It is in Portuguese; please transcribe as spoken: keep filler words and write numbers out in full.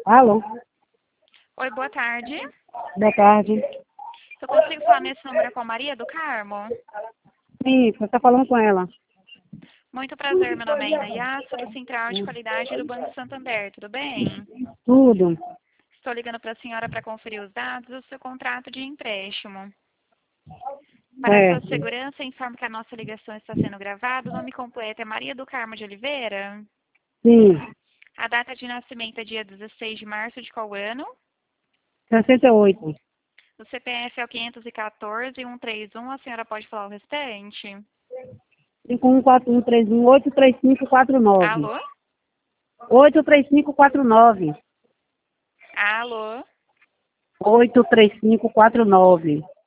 Alô? Oi, boa tarde. Boa tarde. Eu consigo falar nesse número com a Maria do Carmo? Sim, você está falando com ela. Muito prazer, meu nome é Inaya, sou do Central de Qualidade do Banco Santander, tudo bem? Tudo. Estou ligando para a senhora para conferir os dados do seu contrato de empréstimo. Para a sua Certo. segurança, informo que a nossa ligação está sendo gravada. O nome completo é Maria do Carmo de Oliveira. Sim. A data de nascimento é dia dezesseis de março de qual ano? sessenta e oito. O C P F é o quinhentos e quatorze, cento e trinta e um. A senhora pode falar o restante? cinco um quatro um três um oito três cinco quatro nove. Alô? oito três cinco quatro nove. Alô? oito três cinco quatro nove.